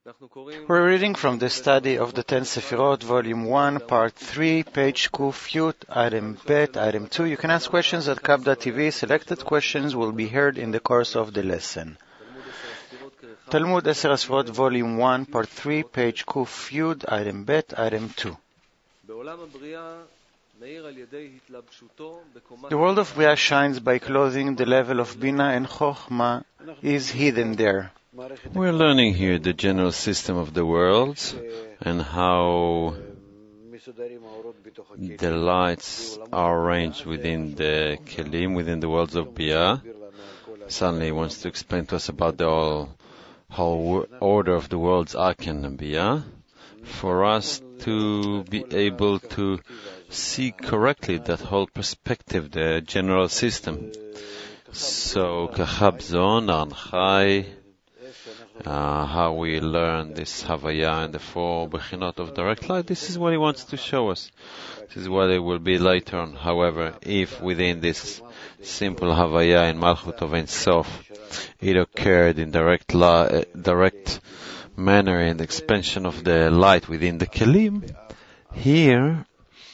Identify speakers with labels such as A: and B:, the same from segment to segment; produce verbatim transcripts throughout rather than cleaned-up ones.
A: We're reading from the study of the Ten Sefirot, Volume one, Part three, page Kuf Yud, Item Bet, Item two. You can ask questions at Kab dot T V. Selected questions will be heard in the course of the lesson. Talmud Eser HaSefirot, Volume one, Part three, page Kuf Yud, Item Bet, Item two. The world of Bria shines by clothing. The level of Bina and Chochma is hidden there.
B: We're learning here the general system of the worlds and how the lights are arranged within the Kelim, within the worlds of Bia. Suddenly he wants to explain to us about the whole, whole order of the worlds Aken and Bia, for us to be able to see correctly that whole perspective, the general system. So, Kachabzon, Anchai, Uh, how we learn this Havaya and the four Bechinot of direct light. This is what he wants to show us. This is what it will be later on. However, if within this simple Havaya in Malchut of Ein Sof, it occurred in direct, la- uh, direct manner in the expansion of the light within the Kelim, here,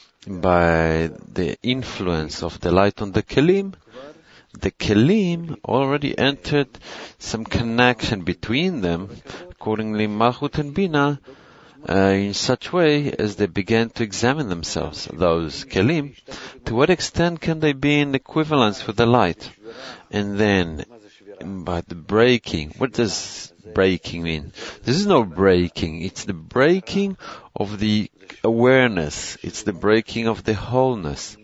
B: by the influence of the light on the Kelim, the Kelim already entered some connection between them, accordingly Malchut and Bina, uh, in such way as they began to examine themselves, those Kelim, to what extent can they be in equivalence with the light? And then, by the breaking, what does breaking mean? This is no breaking, it's the breaking of the awareness, it's the breaking of the wholeness,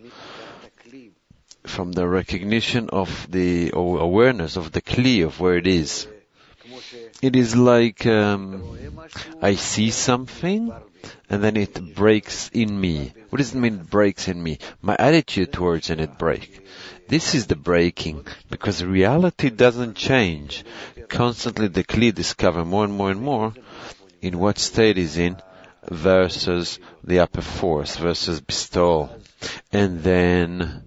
B: from the recognition of the or awareness of the Kli, of where it is. It is like um, I see something and then it breaks in me. What does it mean breaks in me? My attitude towards it, it break. This is the breaking, because reality doesn't change. Constantly the Kli discover more and more and more in what state is in versus the upper force, versus bestowal. And then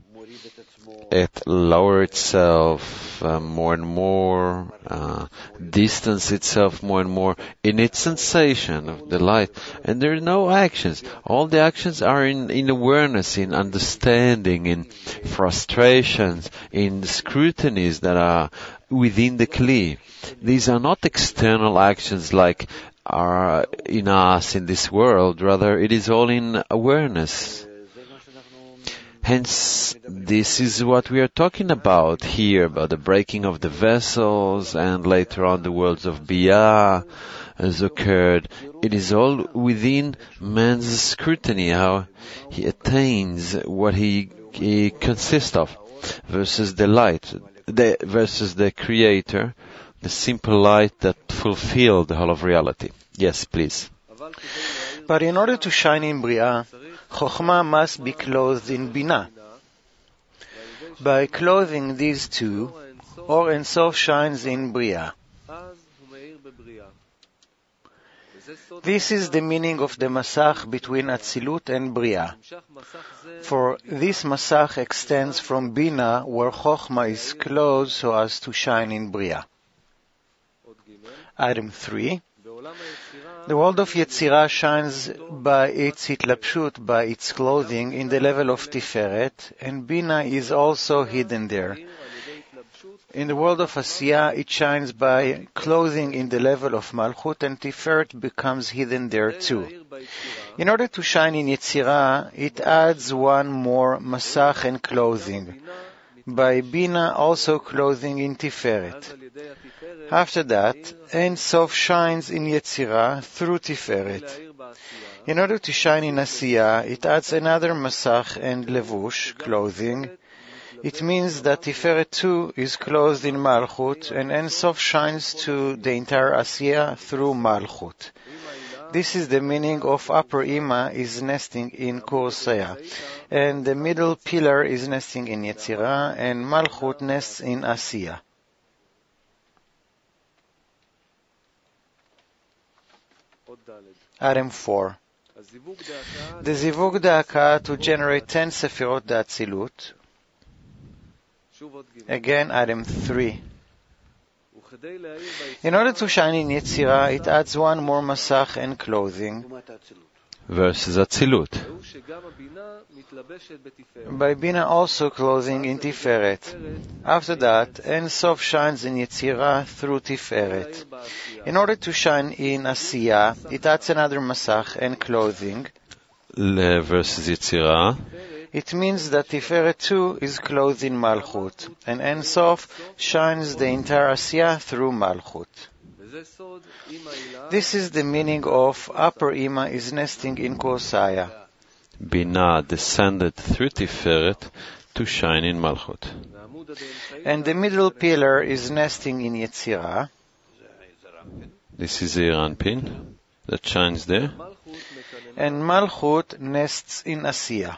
B: it lower itself uh, more and more, uh, distance itself more and more in its sensation of the light. And there are no actions. All the actions are in, in awareness, in understanding, in frustrations, in scrutinies that are within the Kli. These are not external actions like are in us in this world. Rather, it is all in awareness. Hence, this is what we are talking about here, about the breaking of the vessels, and later on the worlds of Bia has occurred. It is all within man's scrutiny, how he attains what he, he consists of, versus the light, the, versus the Creator, the simple light that fulfilled the whole of reality. Yes, please.
A: But in order to shine in Bria, Chochma must be clothed in Bina. By clothing these two, Or Ein Sof shines in Bria. This is the meaning of the Masach between Atzilut and Bria. For this Masach extends from Bina, where Chochma is clothed so as to shine in Bria. Item three. The world of Yetzirah shines by its hitlapshut, by its clothing, in the level of Tiferet, and Bina is also hidden there. In the world of Asiyah, it shines by clothing in the level of Malchut, and Tiferet becomes hidden there too. In order to shine in Yetzirah, it adds one more Masach and clothing. By Bina, also clothing in Tiferet. After that, Ein Sof shines in Yetzirah through Tiferet. In order to shine in Asiyah, it adds another Masach and Levush, clothing. It means that Tiferet too is clothed in Malchut, and Ein Sof shines to the entire Asiyah through Malchut. This is the meaning of Upper Ima is nesting in Kursaya, and the middle pillar is nesting in Yetzirah, and Malchut nests in Asiyah. Item four. The Zivug Da'aka to generate ten Sefirot Da'atzilut. Again, item three. In order to shine in Yetzirah, it adds one more masach and clothing.
B: Versus Atzilut.
A: By Bina also clothing in Tiferet. After that, Ein Sof shines in Yetzirah through Tiferet. In order to shine in Asiyah, it adds another masach and clothing.
B: Versus Yetzirah.
A: It means that Tiferet too is clothed in Malchut, and Ein Sof shines the entire Asiyah through Malchut. This is the meaning of Upper Ima is nesting in Kosaya.
B: Bina descended through Tiferet to shine in Malchut.
A: And the middle pillar is nesting in Yetzirah.
B: This is the Anpin that shines there.
A: And Malchut nests in Asiyah.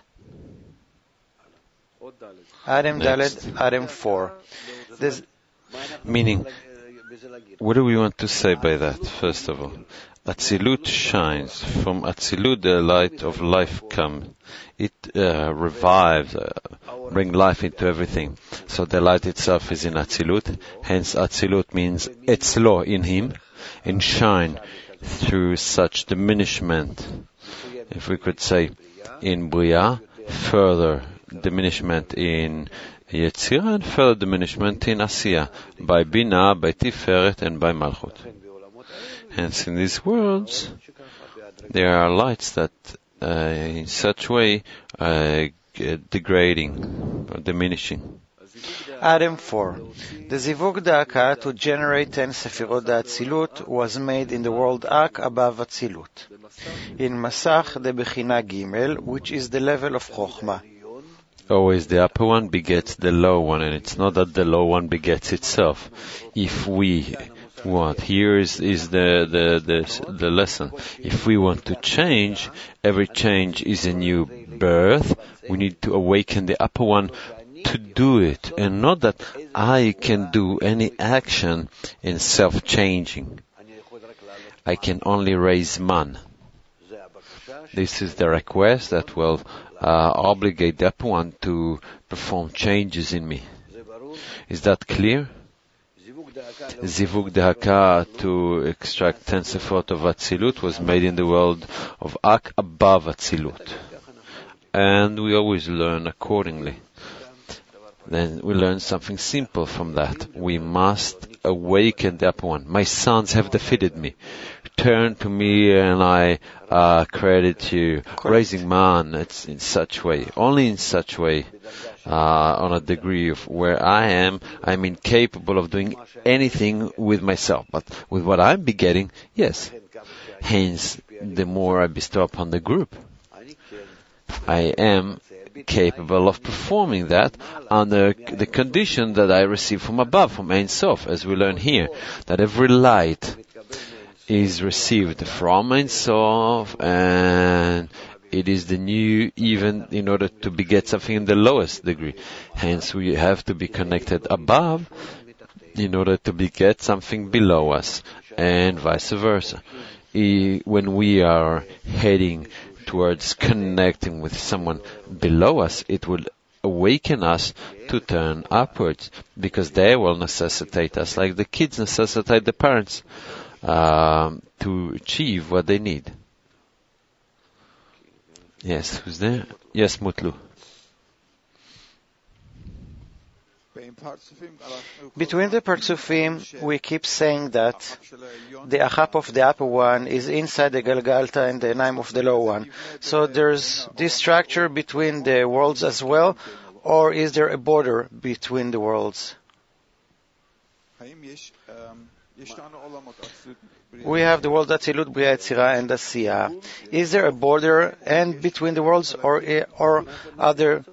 A: Adam Dalet, Adam four. There's
B: Meaning, what do we want to say by that, first of all? Atzilut shines. From Atzilut the light of life comes. It uh, revives, uh, brings life into everything. So the light itself is in Atzilut. Hence Atzilut means Etzlo, in him, and shine through such diminishment. If we could say, in Bria, further diminishment in Yetzirah and further diminishment in Asiyah, by Bina, by Tiferet, and by Malchut. Hence, in these worlds, there are lights that, uh, in such way, are degrading or diminishing.
A: Adam four. The Zivug Da'aka to generate ten Sefirot Da'atzilut was made in the world Ak above Atzilut. In Masach, the Bechina Gimel, which is the level of Chochmah.
B: Always the upper one begets the low one, and it's not that the low one begets itself. If we want, here is, is the, the, the, the lesson. If we want to change, every change is a new birth. We need to awaken the upper one to do it, and not that I can do any action in self-changing. I can only raise man. This is the request that will uh, obligate the upper one to perform changes in me. Is that clear? Zivug Dehaka to extract ten Sefirot of Atzilut was made in the world of Ak above Atzilut. And we always learn accordingly. Then we learn something simple from that. We must awaken the upper one. My sons have defeated me. Turn to me and I uh, credit you. Raising man, it's in such way. Only in such way, uh, on a degree of where I am, I'm incapable of doing anything with myself. But with what I'm begetting, yes. Hence, the more I bestow upon the group, I am capable of performing that under the condition that I receive from above, from Ein Sof, as we learn here, that every light is received from Ein Sof, and it is the new, even in order to beget something in the lowest degree. Hence, we have to be connected above in order to beget something below us, and vice versa. When we are heading towards connecting with someone below us, it will awaken us to turn upwards, because they will necessitate us, like the kids necessitate the parents, um, to achieve what they need. Yes, who's there? Yes, Mutlu.
A: Between the Partsufim, we keep saying that the Achap of the upper one is inside the Galgalta and the Enaim of the lower one. So there's this structure between the worlds as well, or is there a border between the worlds? We have the world Atzilut, Bria, Yetzirah, and Asiyah. Is there a border and between the worlds, or or other?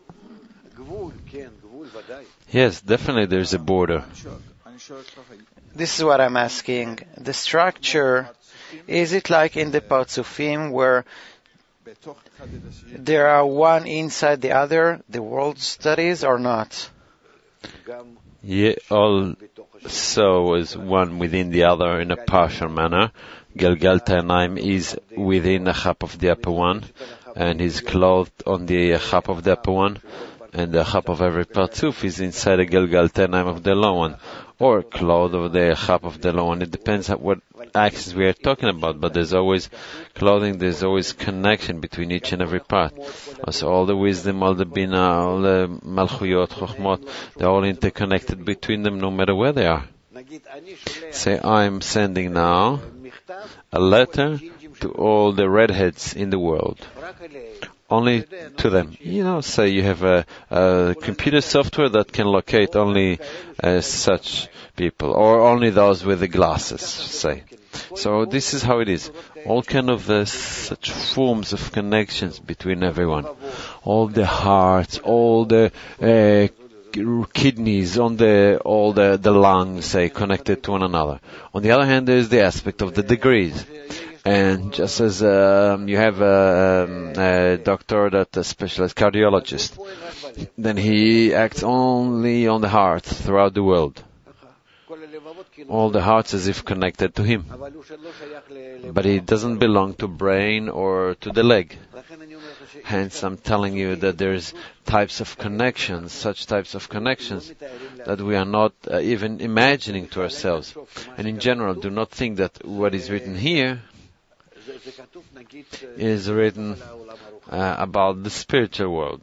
B: Yes, definitely there's a border.
A: This is what I'm asking. The structure, is it like in the Partsufim where there are one inside the other, the world studies, or not?
B: Yeah, also is one within the other in a partial manner. Galgalta Enaim is within the chap of the upper one, and is clothed on the chap of the upper one. and the chap of every partuf is inside the Gilgal Tenaim of the low one, or cloth of the chap of the low one. It depends on what axis we are talking about, but there's always clothing, there's always connection between each and every part. So all the wisdom, all the bina, all the malchuyot, chokhmot, they're all interconnected between them no matter where they are. Say, I'm sending now a letter to all the redheads in the world. Only to them. You know, say you have a, a computer software that can locate only uh, such people, or only those with the glasses, say. So this is how it is. All kind of uh, such forms of connections between everyone. All the hearts, all the uh, kidneys, on the all the, the lungs, say, connected to one another. On the other hand, there is the aspect of the degrees. And just as um, you have a, um, a doctor that a specialist cardiologist, then he acts only on the heart throughout the world. All the hearts as if connected to him. But he doesn't belong to brain or to the leg. Hence, I'm telling you that there's types of connections, such types of connections, that we are not uh, even imagining to ourselves. And in general, do not think that what is written here is written uh, about the spiritual world.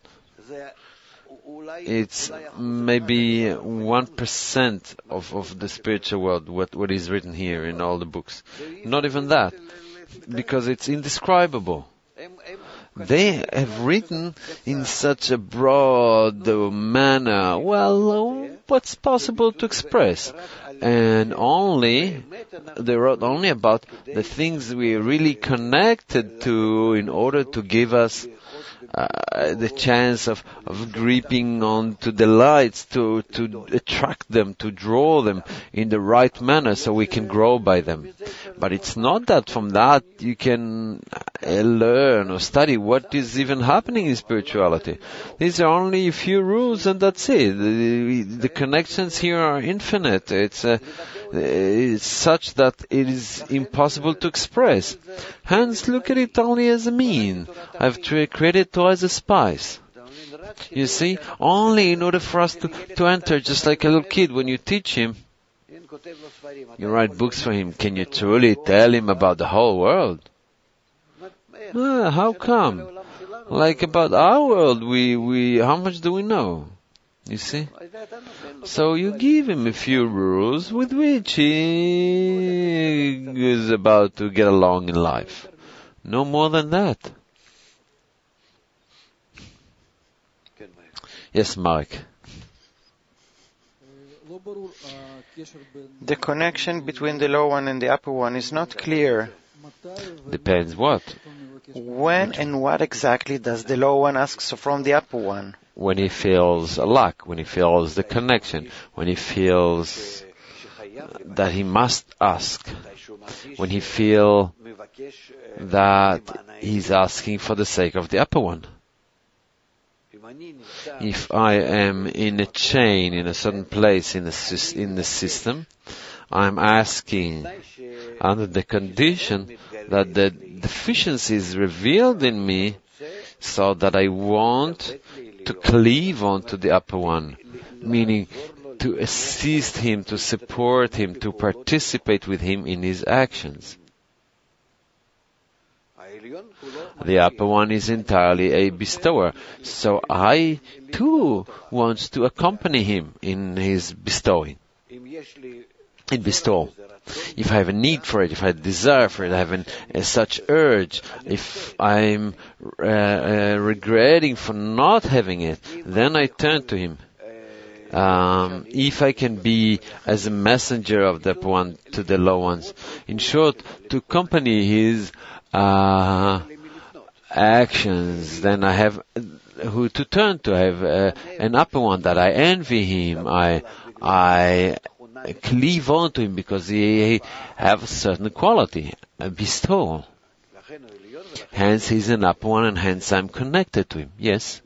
B: It's maybe one percent of, of the spiritual world, what, what is written here in all the books. Not even that, because it's indescribable. They have written in such a broad manner, well, what's possible to express. And only, they wrote only about the things we are really connected to in order to give us uh, the chance of, of gripping onto the lights, to, to attract them, to draw them in the right manner so we can grow by them. But it's not that from that you can uh, learn or study what is even happening in spirituality. These are only a few rules and that's it. The, the connections here are infinite. It's, uh, it's such that it is impossible to express. Hence, look at it only as a mean. I've created it as a spice. You see, only in order for us to, to enter, just like a little kid, when you teach him, you write books for him, can you truly tell him about the whole world? Ah, how come? Like about our world, we, we, how much do we know? You see? So you give him a few rules with which he is about to get along in life. No more than that. Yes, Mark.
A: The connection between the low one and the upper one is not clear.
B: Depends what?
A: When and what exactly does the low one ask from the upper one?
B: When he feels a lack, when he feels the connection, when he feels that he must ask, when he feels that he's asking for the sake of the upper one. If I am in a chain, in a certain place in the, in the system, I'm asking under the condition that the deficiency is revealed in me so that I want to cleave onto the upper one, meaning to assist him, to support him, to participate with him in his actions. The upper one is entirely a bestower, so I too want to accompany him in his bestowing, in bestowal. If I have a need for it, if I have a desire for it, I have an, a such urge, if I'm uh, uh, regretting for not having it, then I turn to him. Um, if I can be as a messenger of the upper one to the low ones, in short, to accompany his uh, actions, then I have who to turn to. I have uh, an upper one that I envy him. I I cleave on to him because he have a certain quality, a bestowal. Hence, he's an upper one, and hence I'm connected to him. Yes.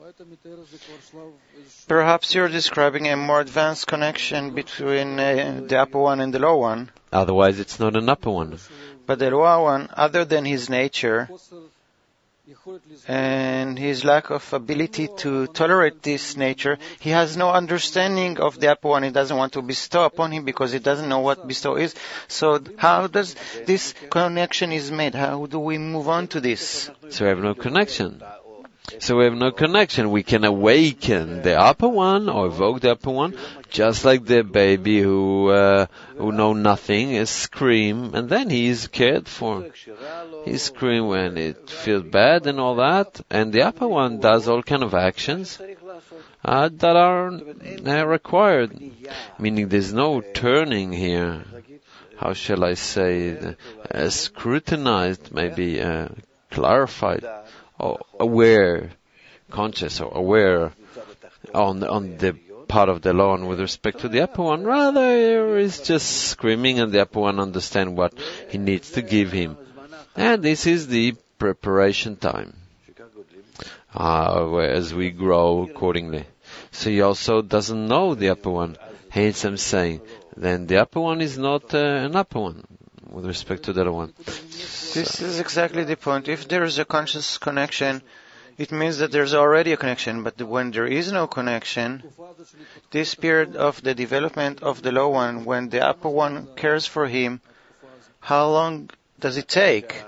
A: Perhaps you're describing a more advanced connection between uh, the upper one and the low one.
B: Otherwise, it's not an upper one.
A: But the lower one, other than his nature, and his lack of ability to tolerate this nature, he has no understanding of the upper one. He doesn't want to bestow upon him because he doesn't know what bestow is. So how does this connection is made? How do we move on to this?
B: So we have no connection. So we have no connection. We can awaken the upper one or evoke the upper one, just like the baby who uh, who know nothing is scream, and then he is cared for. He scream when it feels bad and all that, and the upper one does all kind of actions uh, that are uh, required. Meaning there's no turning here. How shall I say? Uh, scrutinized, maybe uh, clarified. Or aware, conscious or aware on on the part of the law with respect to the upper one. Rather, is just screaming, and the upper one understand what he needs to give him. And this is the preparation time, uh, as we grow accordingly. So he also doesn't know the upper one. Hence I'm saying, then the upper one is not uh, an upper one with respect to the other one.
A: This is exactly the point. If there is a conscious connection, it means that there's already a connection. But when there is no connection, this period of the development of the low one, when the upper one cares for him, how long does it take?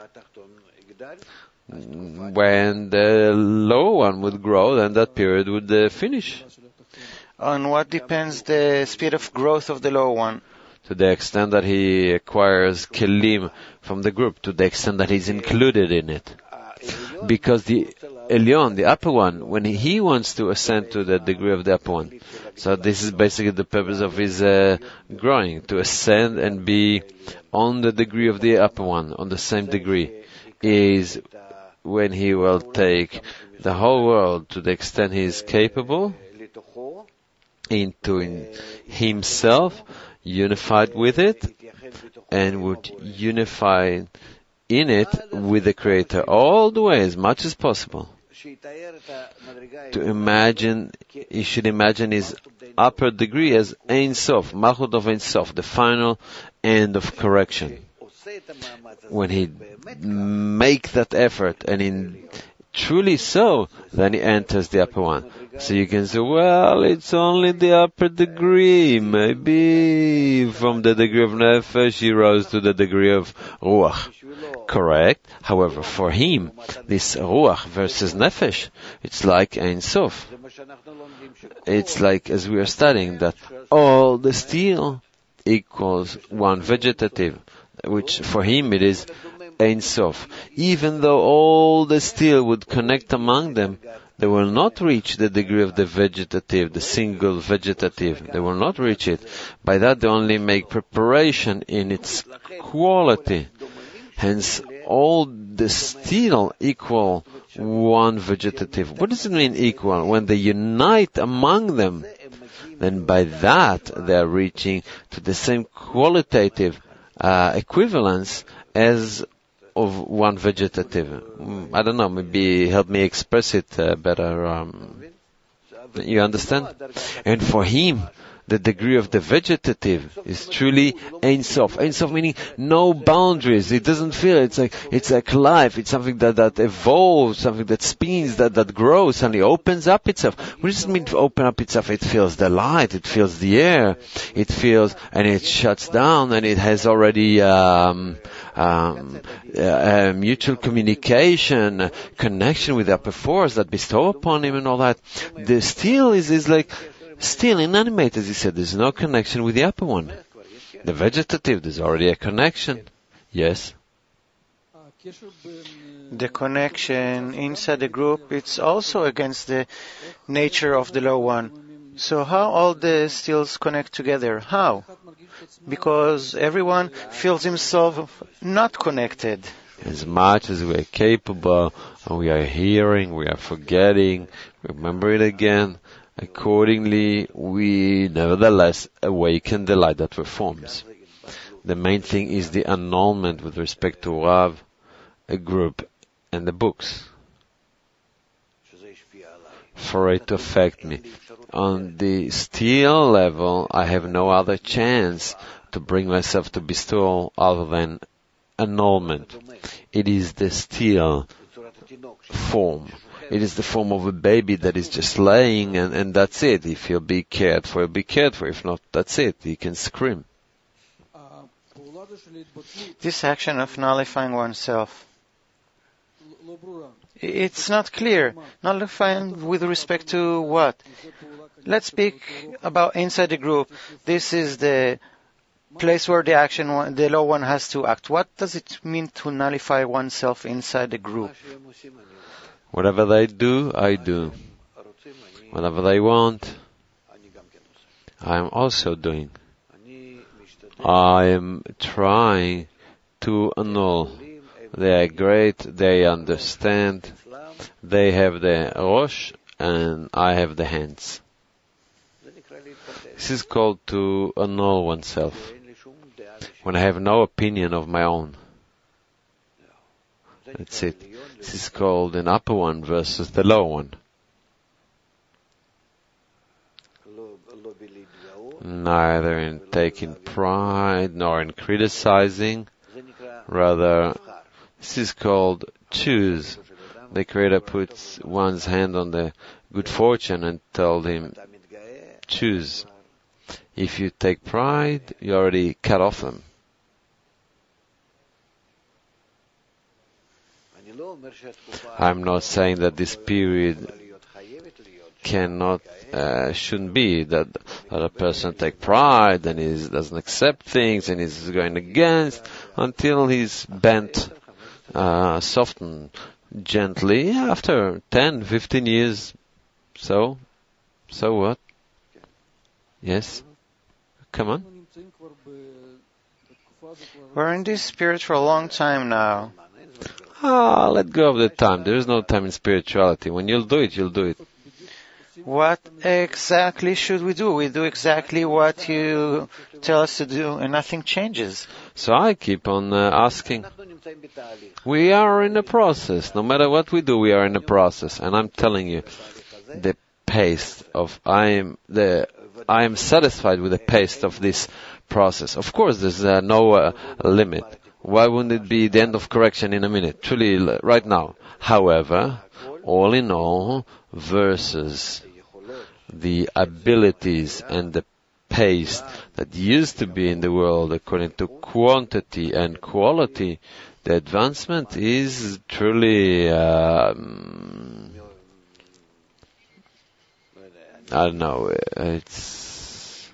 B: When the low one would grow, then that period would uh, finish.
A: On what depends the speed of growth of the low one?
B: To the extent that he acquires kelim from the group, to the extent that he's included in it. Because the Elyon, the upper one, when he wants to ascend to the degree of the upper one, so this is basically the purpose of his uh, growing, to ascend and be on the degree of the upper one, on the same degree, is when he will take the whole world to the extent he is capable, into in himself, unified with it, and would unify in it with the Creator all the way as much as possible. To imagine, he should imagine his upper degree as Ein Sof, Malchut of Ein Sof, the final end of correction. When he make that effort, and in truly so, then he enters the upper one. So you can say, well, it's only the upper degree. Maybe from the degree of Nefesh he rose to the degree of Ruach. Correct. However, for him, this Ruach versus Nefesh, it's like Ein Sof. It's like, as we are studying, that all the steel equals one vegetative, which for him it is Ein Sof. Even though all the steel would connect among them, they will not reach the degree of the vegetative, the single vegetative. They will not reach it. By that they only make preparation in its quality. Hence, all the steel equal one vegetative. What does it mean equal? When they unite among them, then by that they are reaching to the same qualitative uh, equivalence as of one vegetative. I don't know, maybe help me express it uh, better. Um, you understand? And for him, the degree of the vegetative is truly Ein Sof. Ein Sof meaning no boundaries. It doesn't feel, it's like, it's like life. It's something that, that evolves, something that spins, that, that grows, and it opens up itself. What does it mean to open up itself? It feels the light, it feels the air, it feels, and it shuts down, and it has already, um, Um, uh, uh, mutual communication, uh, connection with the upper force that bestow upon him and all that. The steel is, is like still inanimate, as he said. There's no connection with the upper one. The vegetative, there's already a connection. Yes?
A: The connection inside the group, it's also against the nature of the low one. So how all the steels connect together? How? Because everyone feels himself not connected.
B: As much as we are capable, and we are hearing, we are forgetting, remember it again, accordingly we nevertheless awaken the light that reforms. The main thing is the annulment with respect to Rav, a group, and the books, for it to affect me. On the steel level, I have no other chance to bring myself to bestowal other than annulment. It is the steel form. It is the form of a baby that is just laying, and, and that's it. If he'll be cared for, he'll be cared for. If not, that's it. He can scream.
A: This action of nullifying oneself, it's not clear. Nullifying with respect to what? Let's speak about inside the group. This is the place where the action, the low one has to act. What does it mean to nullify oneself inside the group?
B: Whatever they do, I do. Whatever they want, I am also doing. I am trying to annul. They are great, they understand, they have the rosh, and I have the hands. This is called to annul oneself, when I have no opinion of my own. That's it. This is called an upper one versus the lower one. Neither in taking pride nor in criticizing. Rather, this is called choose. The Creator puts one's hand on the good fortune and told him, choose. If you take pride, you already cut off them. I'm not saying that this period cannot, uh, shouldn't be, that, that a person take pride and he doesn't accept things and he's going against until he's bent, uh, softened gently after ten, fifteen years. So, so what? Yes? Come on.
A: We're in this spirit for a long time now.
B: Ah, let go of the time. There is no time in spirituality. When you'll do it, you'll do it.
A: What exactly should we do? We do exactly what you tell us to do, and nothing changes.
B: So I keep on uh, asking. We are in a process. No matter what we do, we are in a process. And I'm telling you, the pace of I am the I am satisfied with the pace of this process. Of course, there's uh, no uh, limit. Why wouldn't it be the end of correction in a minute? Truly, right now. However, all in all, versus the abilities and the pace that used to be in the world according to quantity and quality, the advancement is truly, um, I don't know, it's,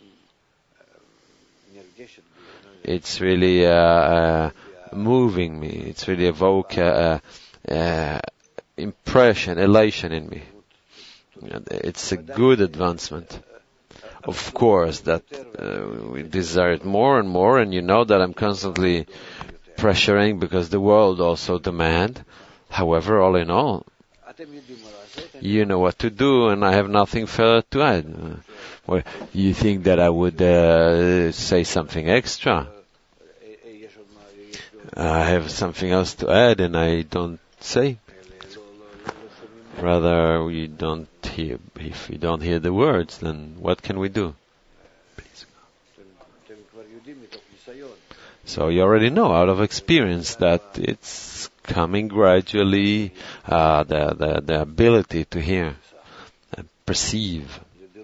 B: it's really, uh, uh, moving me. It's really evoke, uh, uh, impression, elation in me. It's a good advancement. Of course, that uh, we desire it more and more, and you know that I'm constantly pressuring because the world also demand. However, all in all, you know what to do, and I have nothing further to add. Uh, well, you think that I would uh, say something extra? I have something else to add, and I don't say. Rather, we don't hear. If we don't hear the words, then what can we do? Please. So you already know out of experience that it's coming gradually, uh, the, the, the ability to hear and perceive.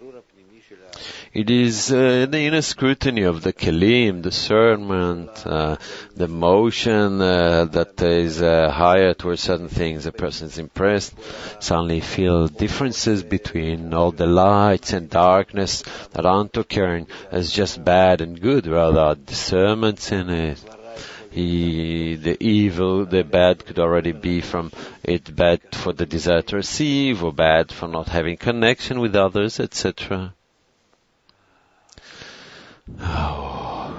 B: It is uh, the inner scrutiny of the kelim, discernment, uh, the motion uh, that is uh, higher towards certain things. A person is impressed, suddenly feel differences between all the lights and darkness that aren't occurring as just bad and good, rather discernments in it. He, the evil, the bad could already be from it bad for the desire to receive, or bad for not having connection with others, et cetera. Oh.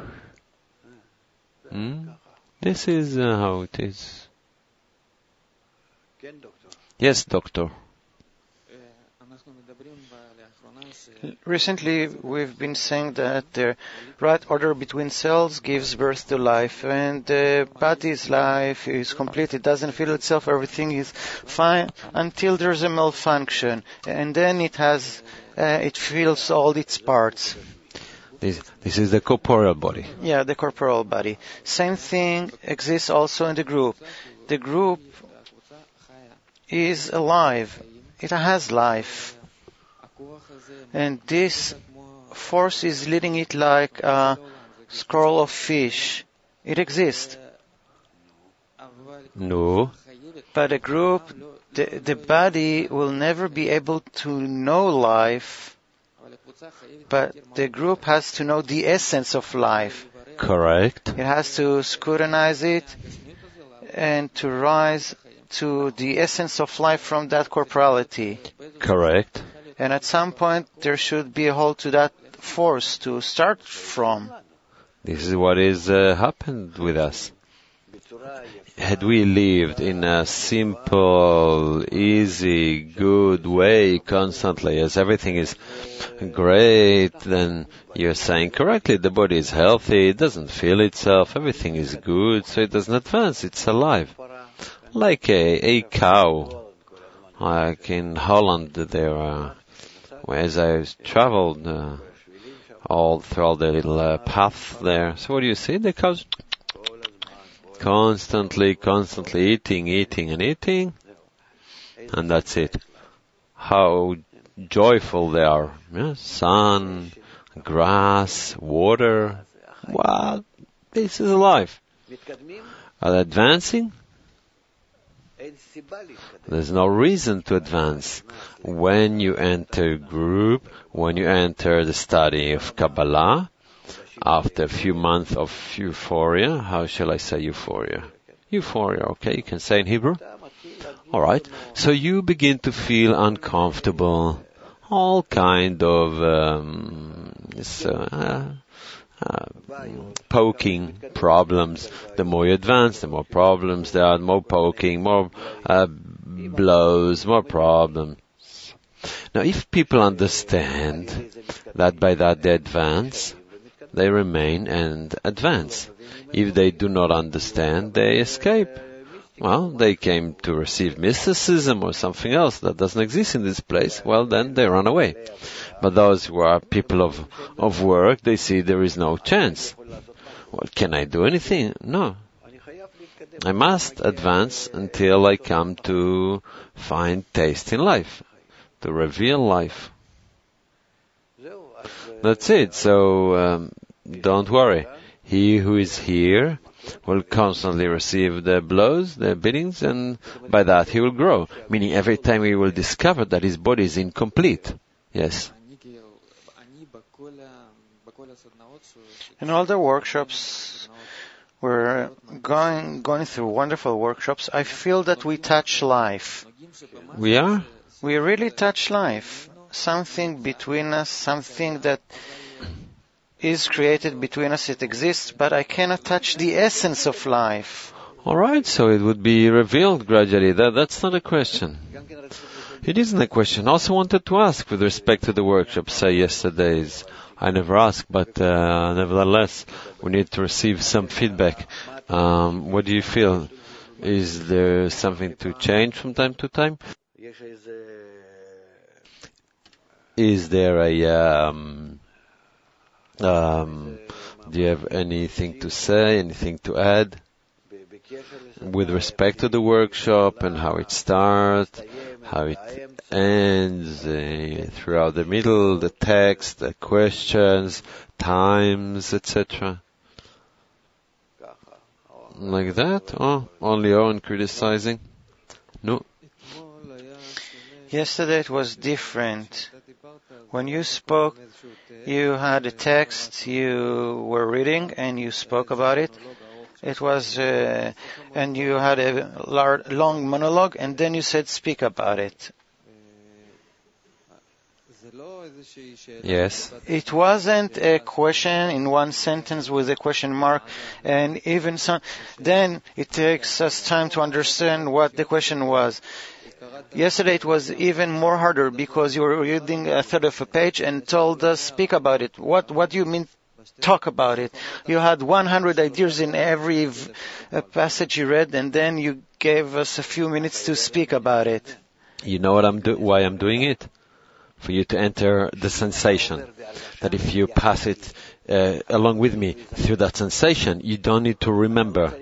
B: Hmm? This is uh, how it is. Yes, doctor.
A: Recently, we've been saying that the right order between cells gives birth to life, and the body's life is complete. It doesn't feel itself. Everything is fine until there's a malfunction, and then it has, uh, it feels all its parts.
B: This, this is the corporeal body.
A: Yeah, the corporeal body. Same thing exists also in the group. The group is alive. It has life. And this force is leading it like a scroll of fish. It exists.
B: No.
A: But a group, the, the body will never be able to know life, but the group has to know the essence of life.
B: Correct.
A: It has to scrutinize it and to rise to the essence of life from that corporality.
B: Correct.
A: And at some point there should be a hold to that force to start from.
B: This is what is uh, happened with us. Had we lived in a simple, easy, good way constantly, as everything is great, then you're saying correctly, the body is healthy, it doesn't feel itself, everything is good, so it doesn't advance, it's alive. Like a, a cow. Like in Holland, there are, as I traveled uh, all through the little uh, path there, so what do you see? The cows constantly, constantly eating, eating and eating, and that's it. How joyful they are. Yeah? Sun, grass, water. Wow, this is life. Are they advancing? There's no reason to advance. When you enter group, when you enter the study of Kabbalah, after a few months of euphoria, how shall I say euphoria? Euphoria, okay, you can say in Hebrew. Alright, so you begin to feel uncomfortable, all kind of um, so, uh, uh, poking problems. The more you advance, the more problems there are, more poking, more uh, blows, more problems. Now, if people understand that by that they advance, they remain and advance. If they do not understand, they escape. Well, they came to receive mysticism or something else that doesn't exist in this place. Well, then they run away. But those who are people of, of work, they see there is no chance. Well, can I do anything? No. I must advance until I come to find taste in life, to reveal life. That's it. So um, don't worry. He who is here will constantly receive the blows, the beatings, and by that he will grow. Meaning every time he will discover that his body is incomplete. Yes.
A: In all the workshops, we're going going through wonderful workshops. I feel that we touch life.
B: We are?
A: We really touch life. Something between us, something that is created between us, it exists, but I cannot touch the essence of life.
B: All right, so it would be revealed gradually. That, that's not a question. It isn't a question. I also wanted to ask with respect to the workshop, say yesterday's. I never asked, but uh, nevertheless, we need to receive some feedback. Um, what do you feel? Is there something to change from time to time? Is there a, um, um, do you have anything to say, anything to add with respect to the workshop and how it starts, how it ends, uh, throughout the middle, the text, the questions, times, et cetera? Like that? Oh, only Owen criticizing? No.
A: Yesterday it was different. When you spoke, you had a text you were reading and you spoke about it. It was, uh, and you had a large, long monologue and then you said speak about it.
B: Yes.
A: It wasn't a question in one sentence with a question mark, and even some, then it takes us time to understand what the question was. Yesterday it was even more harder because you were reading a third of a page and told us speak about it. What what do you mean talk about it? You had one hundred ideas in every v- uh, passage you read, and then you gave us a few minutes to speak about it.
B: You know what I'm do- why I'm doing it? For you to enter the sensation. That if you pass it uh, along with me through that sensation, you don't need to remember.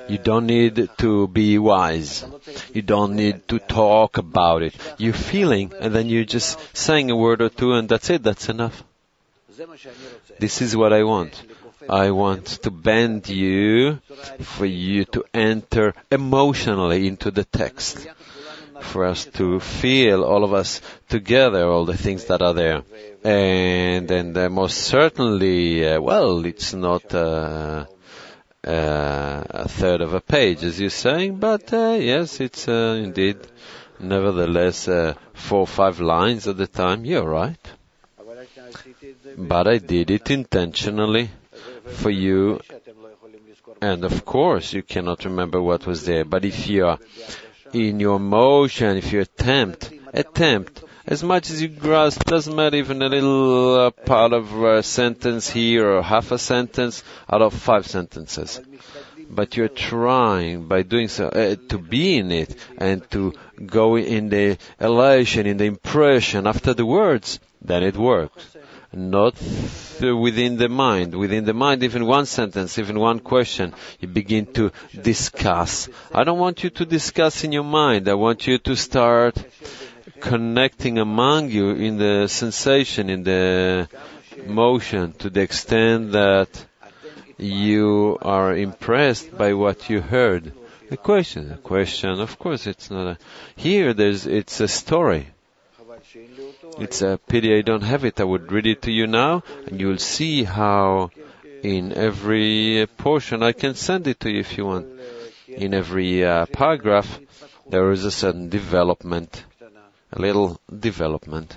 B: You don't need to be wise. You don't need to talk about it. You're feeling, and then you're just saying a word or two, and that's it. That's enough. This is what I want. I want to bend you, for you to enter emotionally into the text, for us to feel, all of us together, all the things that are there. And and uh, most certainly, uh, well, it's not uh, uh, a third of a page, as you're saying, but uh, yes, it's uh, indeed, nevertheless, uh, four or five lines at the time. You're right. But I did it intentionally for you, and of course you cannot remember what was there. But if you are in your emotion, if you attempt, attempt, as much as you grasp, doesn't matter, even a little uh, part of a sentence here or half a sentence out of five sentences. But you're trying, by doing so, uh, to be in it and to go in the elation, in the impression after the words, then it works. Not th- within the mind. Within the mind, even one sentence, even one question, you begin to discuss. I don't want you to discuss in your mind. I want you to start connecting among you in the sensation, in the motion, to the extent that you are impressed by what you heard. The question, the question, of course, it's not a... Here, there's, it's a story. It's a pity I don't have it. I would read it to you now, and you'll see how in every portion, I can send it to you if you want, in every uh, paragraph, there is a certain development, a little development.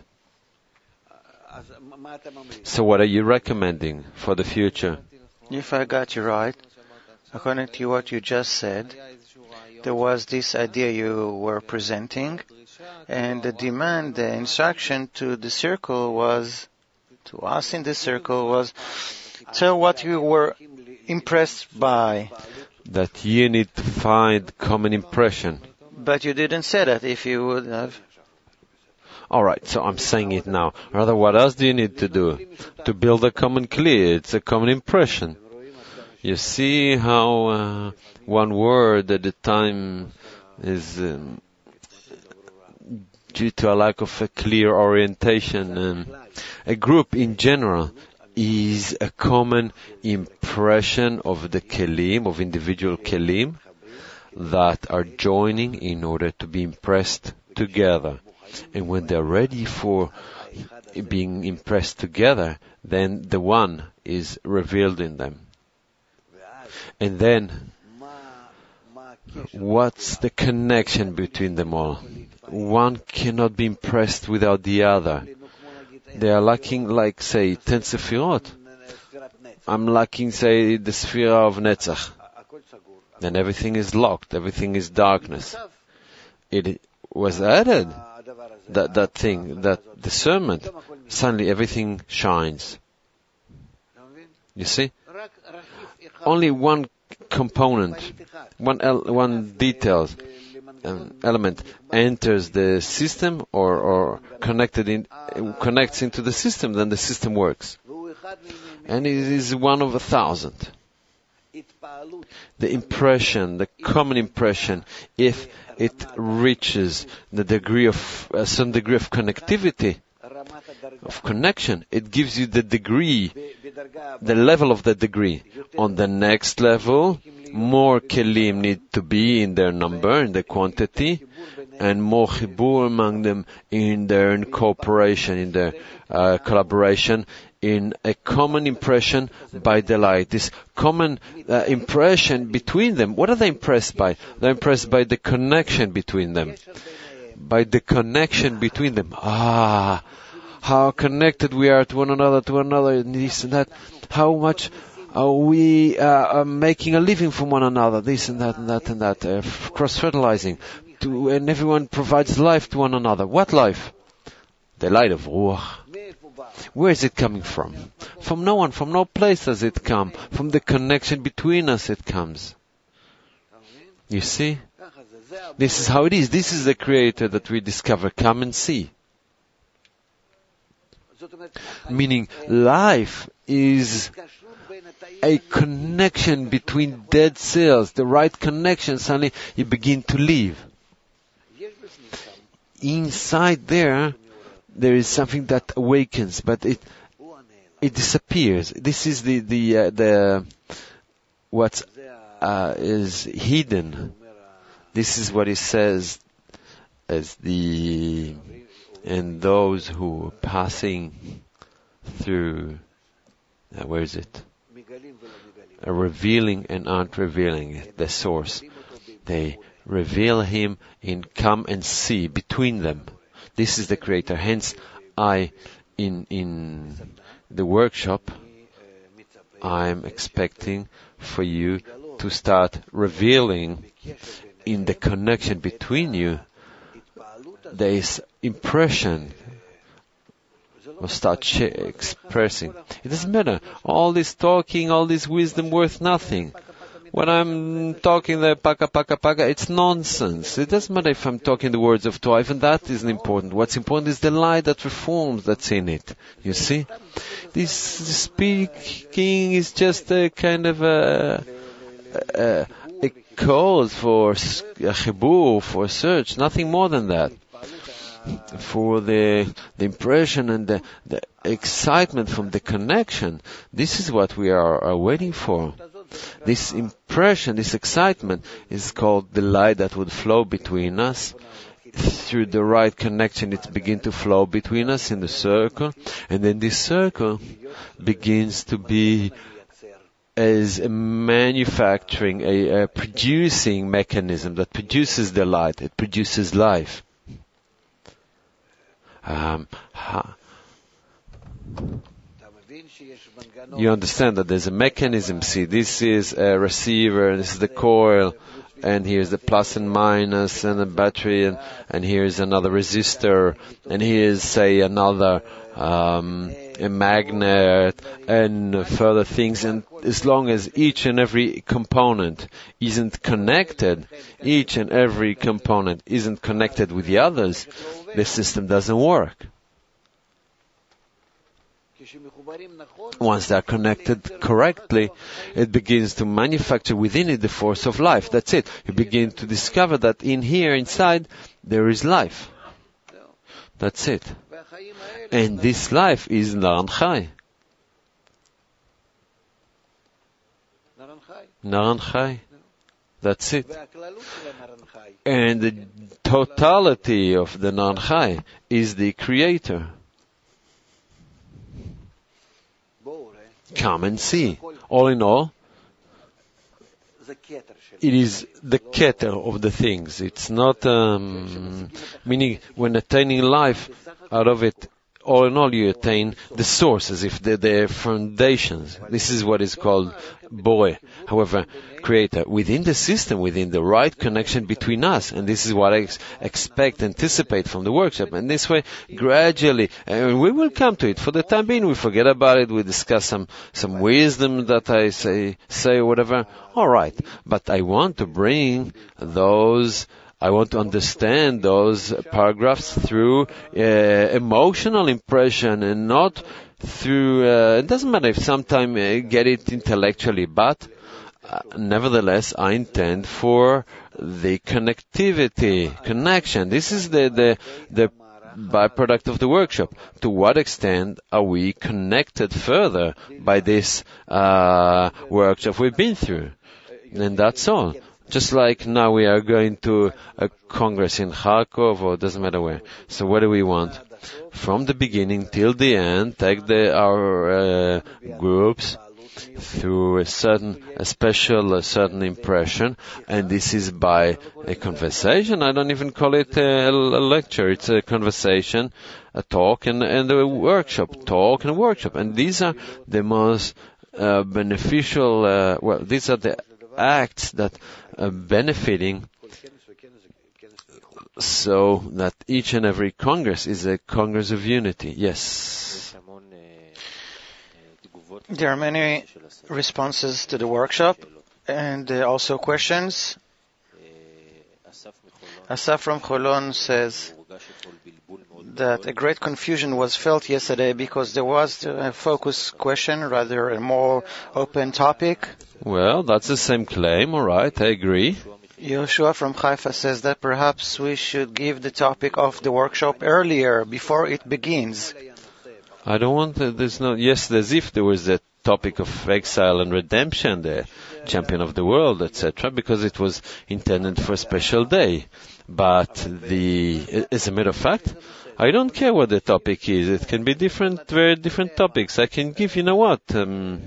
B: So what are you recommending for the future?
A: If I got you right, according to what you just said, there was this idea you were presenting, and the demand, the instruction to the circle was, to us in the circle was, tell what you were impressed by.
B: That you need to find common impression.
A: But you didn't say that. If you would have.
B: All right, so I'm saying it now. Rather, what else do you need to do? To build a common clear, it's a common impression. You see how uh, one word at a time is... Um, due to a lack of a clear orientation. Um, a group in general is a common impression of the kelim, of individual kelim, that are joining in order to be impressed together. And when they're ready for being impressed together, then the one is revealed in them. And then, what's the connection between them all? One cannot be impressed without the other. They are lacking, like, say, ten sefirot. I'm lacking, say, the Sefira of Netzach. Then everything is locked, everything is darkness. It was added, that, that thing, that discernment. Suddenly everything shines. You see? Only one component, one el- one detail, um, element enters the system or, or connected in, uh, connects into the system, then the system works. And it is one of a thousand. The impression, the common impression, if it reaches the degree of, a certain degree of connectivity, of connection, it gives you the degree, the level of the degree. On the next level, more kelim need to be in their number, in the quantity, and more chibur among them in their incorporation, in their uh, collaboration, in a common impression by the light. This common uh, impression between them, what are they impressed by? They're impressed by the connection between them. By the connection between them. Ah, how connected we are to one another, to one another, and this and that. How much are we uh, are making a living from one another, this and that and that and that. Uh, cross-fertilizing. To, and everyone provides life to one another. What life? The light of Ruach. Where is it coming from? From no one, from no place does it come. From the connection between us it comes. You see? This is how it is. This is the Creator that we discover. Come and see. Meaning, life is a connection between dead cells, the right connection, suddenly you begin to live. Inside there, there is something that awakens, but it it disappears. This is the the uh, the what uh, is hidden. This is what he says as the and those who are passing through. Uh, where is it? Uh, revealing and aren't revealing it, the source. They reveal him in come and see between them. This is the Creator. Hence, I, in in the workshop, I'm expecting for you to start revealing in the connection between you. There is impression. Or start sh- expressing. It doesn't matter. All this talking, all this wisdom worth nothing. When I'm talking the paka paka paka, it's nonsense. It doesn't matter if I'm talking the words of Torah, even that isn't important. What's important is the light that reforms that's in it. You see? This speaking is just a kind of a, a, a code for a chibur, for search, nothing more than that. For the, the impression and the, the excitement from the connection, this is what we are, are waiting for. This impression, this excitement is called the light that would flow between us. Through the right connection, it begins to flow between us in the circle, and then this circle begins to be as a manufacturing, a, a producing mechanism that produces the light. It produces life. Um, ha. You understand that there's a mechanism. See, this is a receiver, this is the coil, and here's the plus and minus, and the battery, and, and here's another resistor, and here's, say, another um, a magnet, and further things. And as long as each and every component isn't connected, each and every component isn't connected with the others, the system doesn't work. Once they are connected correctly, it begins to manufacture within it the force of life. That's it. You begin to discover that in here, inside, there is life. That's it. And this life is Naran Chai. Naran Chai. That's it. And the totality of the Naran Chai is the Creator. Come and see. All in all, it is the keter of the things. It's not, um, meaning when attaining life out of it, all in all you attain the sources, if they're the foundations. This is what is called Bore. However, Creator, within the system, within the right connection between us, and this is what I ex- expect, anticipate from the workshop. And this way, gradually, and we will come to it. For the time being, we forget about it. We discuss some some wisdom that I say, say or whatever. All right, but I want to bring those. I want to understand those paragraphs through uh, emotional impression and not through. Uh, it doesn't matter if sometimes I get it intellectually, but. Uh, nevertheless, I intend for the connectivity, connection. This is the, the, the byproduct of the workshop. To what extent are we connected further by this uh, workshop we've been through? And that's all. Just like now we are going to a congress in Kharkov, or doesn't matter where. So what do we want? From the beginning till the end, take the, our uh, groups through a certain, a special, a certain impression, and this is by a conversation. I don't even call it a, a lecture. It's a conversation, a talk, and, and a workshop. Talk and a workshop. And these are the most uh, beneficial, uh, well, these are the acts that are benefiting, so that each and every congress is a congress of unity. Yes.
A: There are many responses to the workshop and uh, also questions. Asaf from Cholon says that a great confusion was felt yesterday because there was a focus question, rather a more open topic.
B: Well, that's the same claim, all right, I agree.
A: Yoshua from Haifa says that perhaps we should give the topic of the workshop earlier, before it begins.
B: I don't want to, there's no, yes, as if there was a topic of exile and redemption, the champion of the world, et cetera, because it was intended for a special day. But the, as a matter of fact, I don't care what the topic is. It can be different, very different topics. I can give, you know what, um,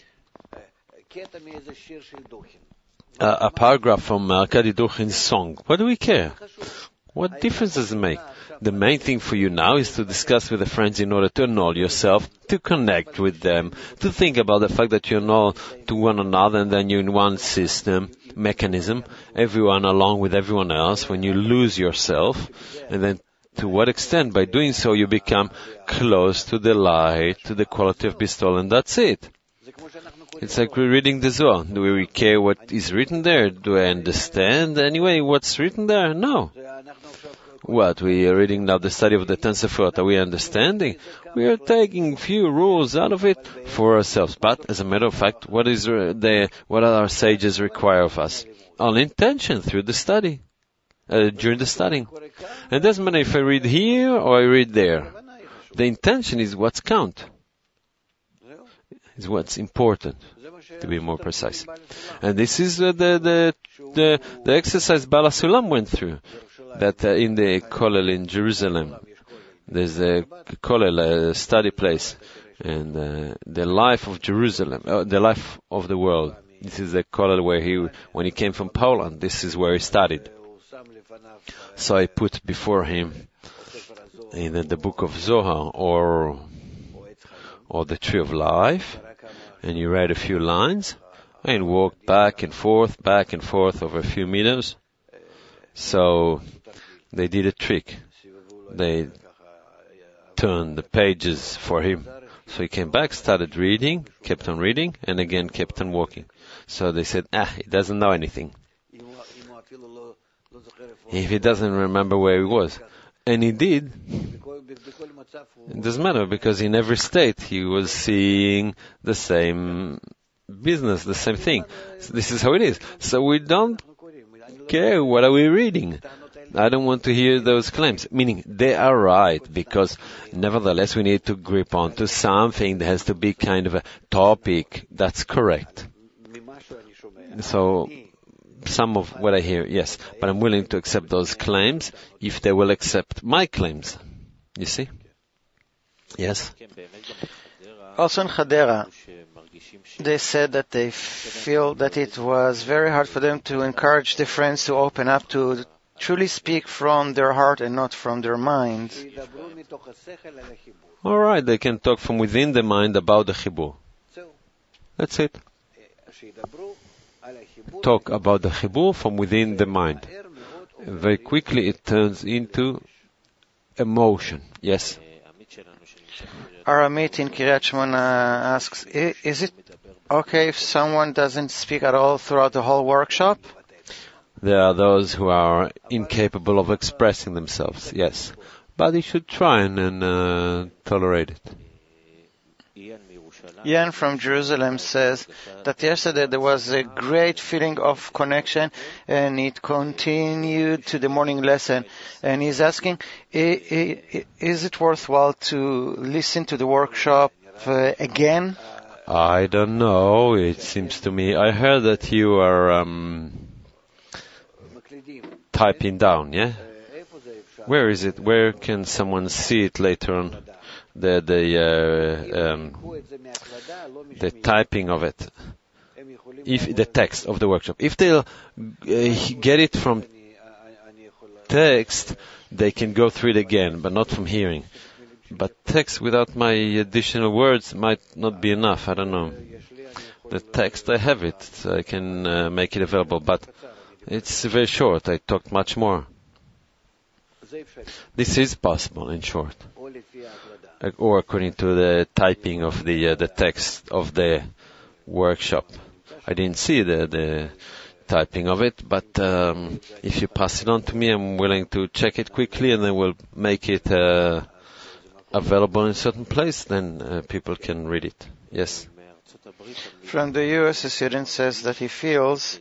B: a, a paragraph from Arkady Dukhin's song. What do we care? What difference does it make? The main thing for you now is to discuss with the friends in order to annul yourself, to connect with them, to think about the fact that you annul to one another and then you're in one system, mechanism, everyone along with everyone else, when you lose yourself, and then to what extent by doing so you become close to the light, to the quality of bestowal, and that's it. It's like we're reading the Zohar. Do we care what is written there? Do I understand anyway what's written there? No. What, we are reading now the study of the Ten Sefirot. Are we understanding? We are taking few rules out of it for ourselves. But, as a matter of fact, what is the, what our sages require of us? All intention through the study, uh, during the studying. And it doesn't matter if I read here or I read there. The intention is what's count. Is what's important, to be more precise. And this is uh, the, the, the, the exercise Baal HaSulam went through. That uh, in the Kollel in Jerusalem, there's a Kollel, a study place, and uh, the life of Jerusalem, uh, the life of the world. This is the Kollel where he, when he came from Poland, this is where he studied. So I put before him in the, the book of Zohar, or or the Tree of Life, and he read a few lines, and walked back and forth, back and forth over a few meters. So they did a trick. They turned the pages for him. So he came back, started reading, kept on reading, and again kept on walking. So they said, ah, he doesn't know anything. If he doesn't remember where he was. And he did. It doesn't matter, because in every state he was seeing the same business, the same thing. So this is how it is. So we don't care what are we reading. I don't want to hear those claims, meaning they are right, because nevertheless we need to grip onto something that has to be kind of a topic. That's correct. So some of what I hear, yes, but I'm willing to accept those claims if they will accept my claims. You see? Yes?
A: Also in Hadera, they said that they feel that it was very hard for them to encourage the friends to open up, to truly speak from their heart and not from their mind.
B: All right, they can talk from within the mind about the chibur. That's it. Talk about the chibur from within the mind. Very quickly it turns into emotion. Yes?
A: Our Amit in Kiryat Shmona asks, is it okay if someone doesn't speak at all throughout the whole workshop?
B: There are those who are incapable of expressing themselves, yes. But they should try and, and uh, tolerate it.
A: Ian from Jerusalem says that yesterday there was a great feeling of connection and it continued to the morning lesson. And he's asking, is it worthwhile to listen to the workshop uh, again?
B: I don't know. It seems to me. I heard that you are um, typing down, yeah? Where is it? Where can someone see it later on? The the uh, um, the typing of it, if the text of the workshop. If they'll uh, get it from text, they can go through it again, but not from hearing. But text without my additional words might not be enough. I don't know. The text, I have it. So I can uh, make it available, but it's very short. I talked much more. This is possible, in short. Or according to the typing of the uh, the text of the workshop. I didn't see the the prototyping of it, but um, if you pass it on to me, I'm willing to check it quickly, and then we'll make it uh, available in a certain place, then uh, people can read it. Yes?
A: From the U S, a student says that he feels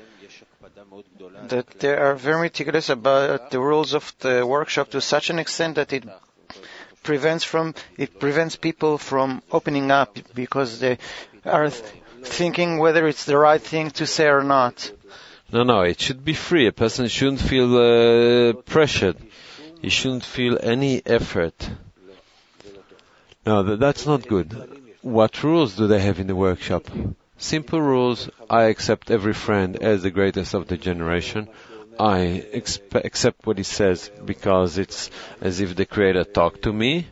A: that they are very meticulous about the rules of the workshop to such an extent that it prevents from it prevents people from opening up because they are th- thinking whether it's the right thing to say or not.
B: No, no, it should be free. A person shouldn't feel uh, pressured. He shouldn't feel any effort. No, th- that's not good. What rules do they have in the workshop? Simple rules. I accept every friend as the greatest of the generation. I expe- accept what he says because it's as if the Creator talked to me.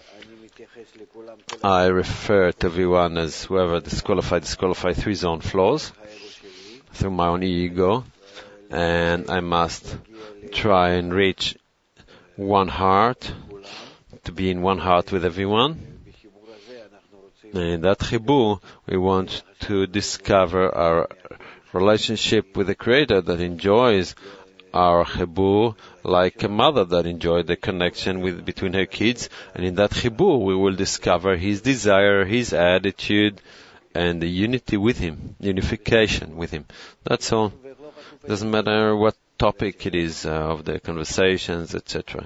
B: I refer to everyone as whoever disqualified, disqualified through his own flaws, through my own ego, and I must try and reach one heart, to be in one heart with everyone. And in that chibur, we want to discover our relationship with the Creator that enjoys our chibur like a mother that enjoyed the connection with between her kids. And in that chibur, we will discover His desire, His attitude, and the unity with Him, unification with Him. That's all. Doesn't matter what topic it is uh, of the conversations, et cetera.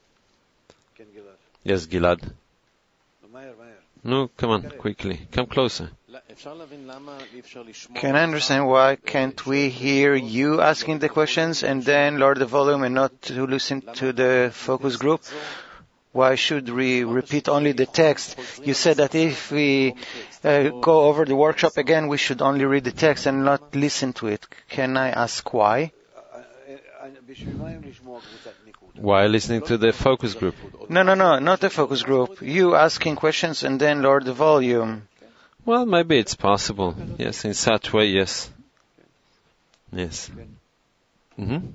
B: Yes, Gilad. No, come on, quickly. Come closer.
A: Can I understand why can't we hear you asking the questions and then lower the volume and not to listen to the focus group? Why should we repeat only the text? You said that if we uh, go over the workshop again, we should only read the text and not listen to it. Can I ask why?
B: Why listening to the focus group?
A: No, no, no, not the focus group. You asking questions and then lower the volume.
B: Well, maybe it's possible. Yes, in such way, yes. Yes. Mm-hmm.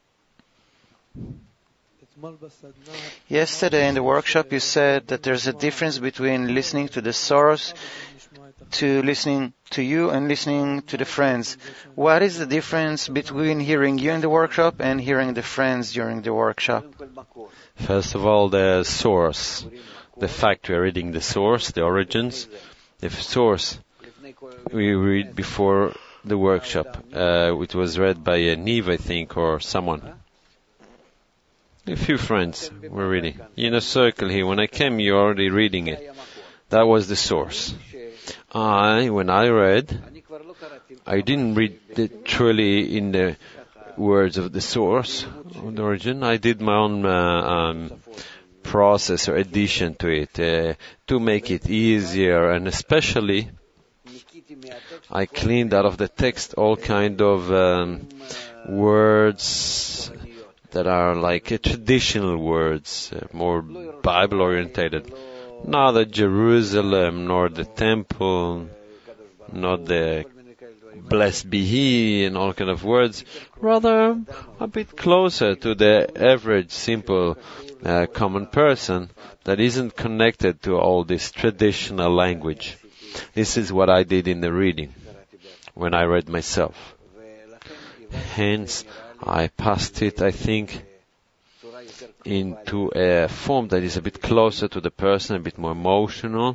A: Yesterday in the workshop you said that there's a difference between listening to the source to listening to you and listening to the friends. What is the difference between hearing you in the workshop and hearing the friends during the workshop?
B: First of all, the source. The fact we are reading the source, the origins. The source we read before the workshop. Uh, it was read by uh, Niv, I think, or someone. A few friends were reading. In a circle here. When I came, you were already reading it. That was the source. I, when I read, I didn't read it truly in the words of the source, of the origin. I did my own uh, um, process or addition to it uh, to make it easier, and especially I cleaned out of the text all kind of um, words that are like uh, traditional words, uh, more Bible-orientated. Not the Jerusalem, nor the temple, not the blessed be He, and all kind of words. Rather, a bit closer to the average, simple, uh, common person that isn't connected to all this traditional language. This is what I did in the reading, when I read myself. Hence, I passed it, I think, into a form that is a bit closer to the person, a bit more emotional,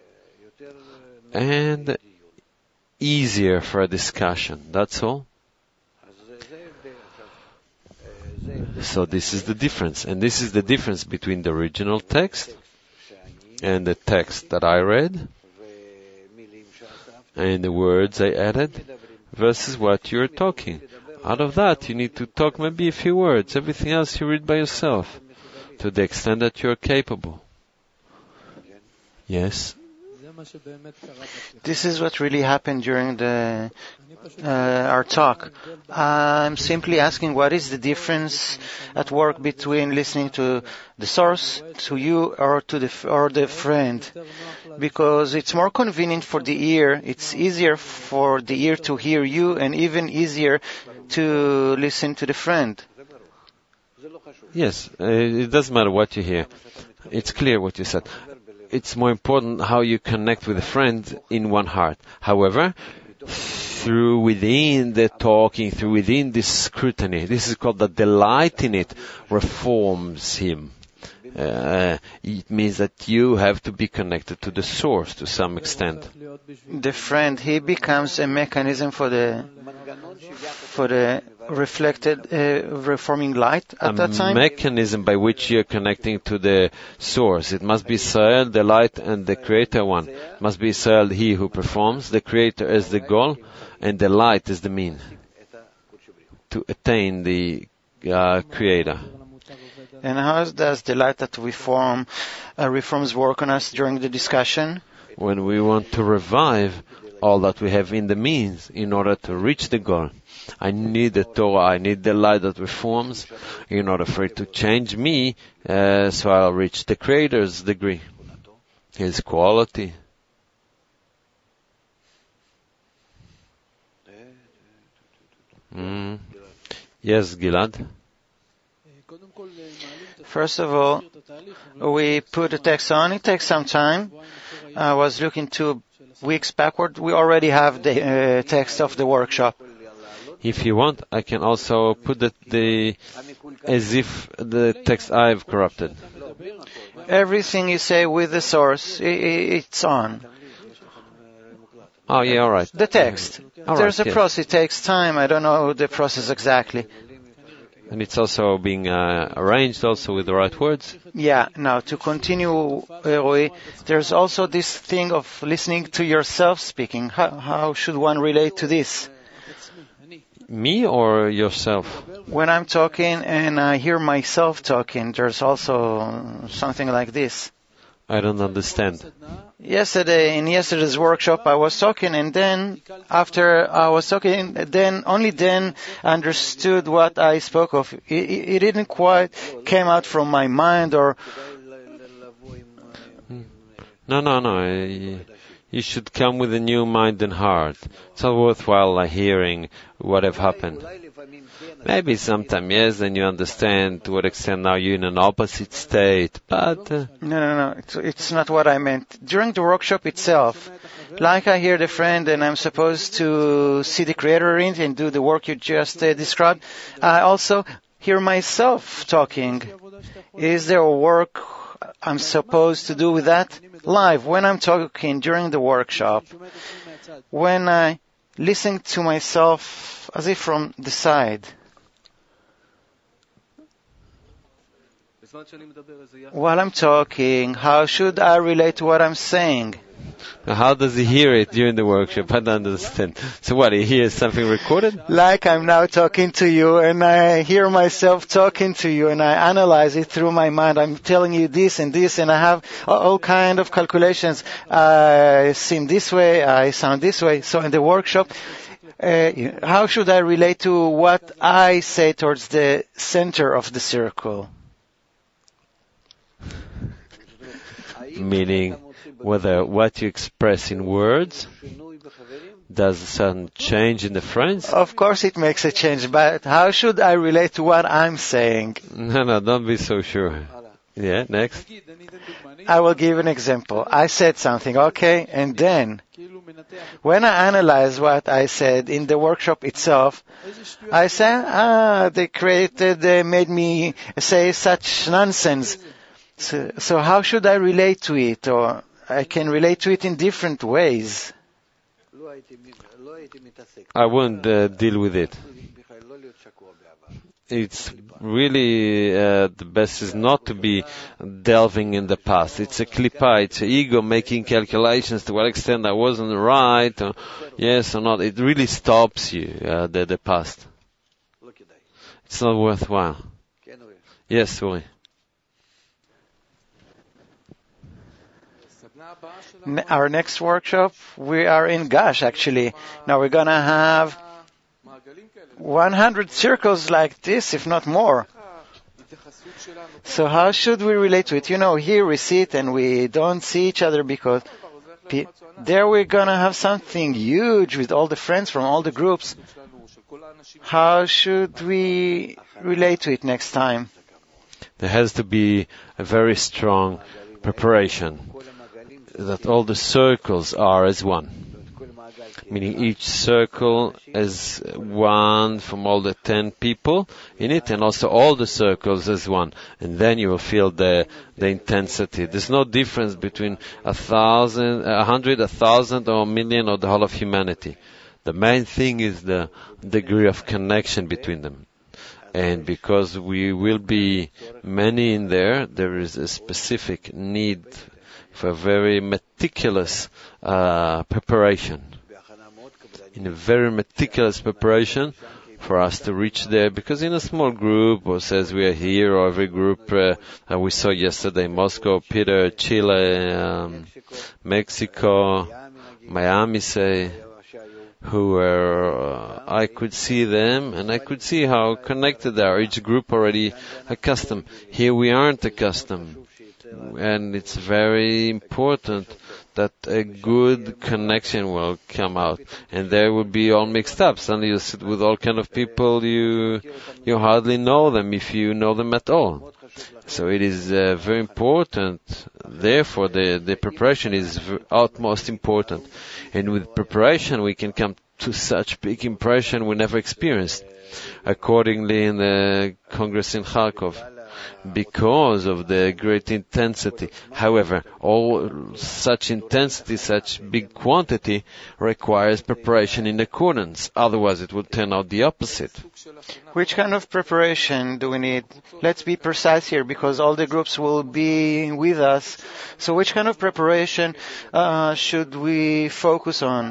B: and easier for a discussion. That's all. So this is the difference. And this is the difference between the original text and the text that I read and the words I added versus what you're talking. Out of that, you need to talk maybe a few words. Everything else you read by yourself, to the extent that you're capable. Yes?
A: This is what really happened during the uh, our talk. I'm simply asking what is the difference at work between listening to the source, to you, or to the or the friend, because it's more convenient for the ear. It's easier for the ear to hear you, and even easier to listen to the friend.
B: Yes, uh, it doesn't matter what you hear. It's clear what you said. It's more important how you connect with a friend in one heart. However, through within the talking, through within this scrutiny. This is called the delight in it, reforms him. Uh, it means that you have to be connected to the source to some extent.
A: The friend, he becomes a mechanism for the for the reflected uh, reforming light at
B: a
A: that time?
B: A mechanism by which you're connecting to the source. It must be Israel, the light, and the creator one. It must be Israel, he who performs, the creator as the goal, and the light as the mean to attain the uh, creator.
A: And how does the light that we form, uh, reforms work on us during the discussion?
B: When we want to revive all that we have in the means in order to reach the goal. I need the Torah, I need the light that reforms in order for it to change me, uh, so I'll reach the Creator's degree, His quality. Mm. Yes, Gilad?
A: First of all, we put the text on. It takes some time. I was looking two weeks backward. We already have the uh, text of the workshop.
B: If you want, I can also put the, the as if the text I've corrupted.
A: Everything you say with the source, I, it's on.
B: Oh, yeah, all right.
A: The text.
B: All
A: There's
B: right,
A: a
B: yes.
A: process. It takes time. I don't know the process exactly.
B: And it's also being uh, arranged also with the right words.
A: Yeah. Now, to continue, uh, Roy, there's also this thing of listening to yourself speaking. How, how should one relate to this?
B: Me or yourself?
A: When I'm talking and I hear myself talking, there's also something like this.
B: I don't understand.
A: Yesterday, in yesterday's workshop, I was talking, and then, after I was talking, then, only then, I understood what I spoke of. It, it didn't quite came out from my mind, or...
B: No, no, no. You should come with a new mind and heart. It's not worthwhile like, hearing what have happened. Maybe sometime, yes, then you understand to what extent now you're in an opposite state, but... Uh,
A: no, no, no, it's, it's not what I meant. During the workshop itself, like I hear the friend and I'm supposed to see the Creator in it and do the work you just uh, described, I also hear myself talking. Is there a work I'm supposed to do with that? Live, when I'm talking during the workshop, when I listen to myself as if from the side. While I'm talking, how should I relate to what I'm saying?
B: How does he hear it during the workshop? I don't understand. So what, he hears something recorded?
A: Like I'm now talking to you and I hear myself talking to you and I analyze it through my mind. I'm telling you this and this and I have all kind of calculations. I seem this way, I sound this way. So in the workshop, uh, how should I relate to what I say towards the center of the circle?
B: Meaning, whether what you express in words does a certain change in the friends?
A: Of course it makes a change, but how should I relate to what I'm saying?
B: No, no, don't be so sure. Yeah, next.
A: I will give an example. I said something, okay, and then when I analyze what I said in the workshop itself, I say, ah, they created, they made me say such nonsense. So, so how should I relate to it? Or I can relate to it in different ways.
B: I won't uh, deal with it. It's really, uh, the best is not to be delving in the past. It's a klipa, it's an ego making calculations to what extent I wasn't right, or yes or not. It really stops you, uh, the, the past. It's not worthwhile. Yes, sorry.
A: Our next workshop, we are in Gash actually. Now we're going to have one hundred circles like this, if not more. So how should we relate to it? You know, here we sit and we don't see each other because pe- there we're going to have something huge with all the friends from all the groups. How should we relate to it next time?
B: There has to be a very strong preparation, that all the circles are as one. meaning each circle as one from all the ten people in it, and also all the circles as one. And then you will feel the the intensity. There's no difference between a thousand, a hundred, a thousand, or a million, or the whole of humanity. The main thing is the degree of connection between them. And because we will be many in there, there is a specific need for very meticulous uh, preparation. In a very meticulous preparation for us to reach there, because in a small group, or says we are here, or every group uh, uh, we saw yesterday, Moscow, Peter, Chile, um, Mexico, Miami, say, who were, uh, I could see them, and I could see how connected they are, each group already accustomed. Here we aren't accustomed, and it's very important that a good connection will come out, and there will be all mixed up. Suddenly you sit with all kind of people, you you hardly know them, if you know them at all. So it is uh, very important. Therefore, the, the preparation is v- utmost important. And with preparation, we can come to such big impression we never experienced. Accordingly, in the Congress in Kharkov, because of the great intensity. However, all such intensity, such big quantity, requires preparation in accordance. Otherwise, it will turn out the opposite.
A: Which kind of preparation do we need? Let's be precise here, because all the groups will be with us. So which kind of preparation uh, should we focus on?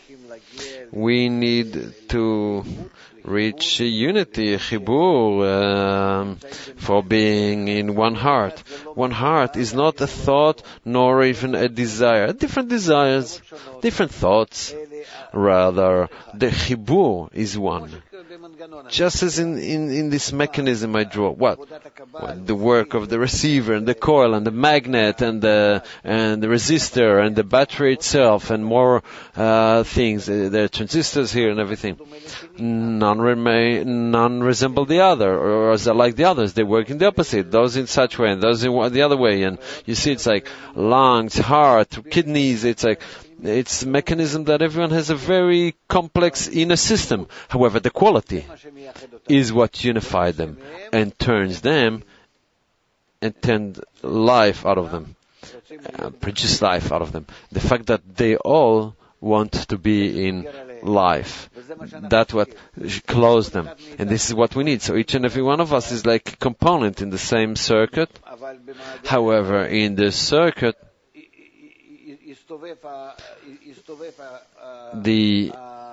B: We need to reach unity, chibur, um, for being in one heart. One heart is not a thought nor even a desire. Different desires, different thoughts. Rather, the chibur is one. Just as in, in, in this mechanism I draw, what? what? The work of the receiver and the coil and the magnet and the and the resistor and the battery itself and more uh, things. There are transistors here and everything. None remain, none resemble the other, or as like the others. They work in the opposite. Those in such way and those in the other way. And you see, it's like lungs, heart, kidneys. It's like it's a mechanism that everyone has a very complex inner system. However, the quality is what unifies them and turns them and turns life out of them, uh, produce life out of them. The fact that they all want to be in life. That's what closes them. And this is what we need. So each and every one of us is like a component in the same circuit. However, in the circuit, the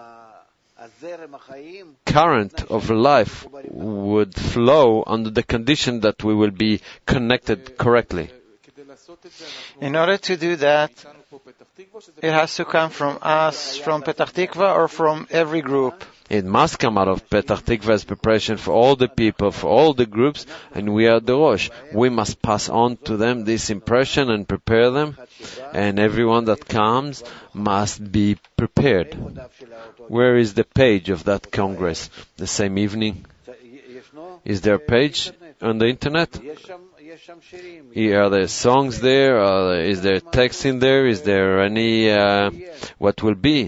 B: current of life would flow under the condition that we will be connected correctly.
A: In order to do that, it has to come from us, from Petach Tikva, or from every group.
B: It must come out of Petach Tikva as preparation for all the people, for all the groups, and we are the Rosh. We must pass on to them this impression and prepare them, and everyone that comes must be prepared. Where is the page of that Congress? The same evening? Is there a page on the internet? Are there songs there? Are there, is there text in there? Is there any, uh, what will be?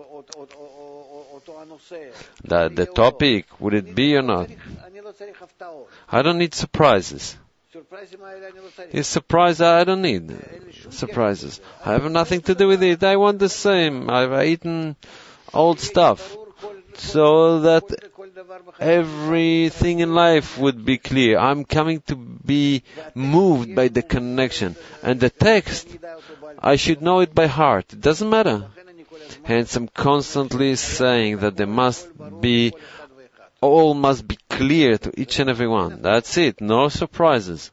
B: The, the topic, would it be or not? I don't need surprises. It's surprise I don't need surprises. I have nothing to do with it. I want the same. I've eaten old stuff, so that everything in life would be clear. I'm coming to be moved by the connection. And the text, I should know it by heart. It doesn't matter. Hence, I'm constantly saying that there must be, all must be clear to each and every one. That's it. No surprises.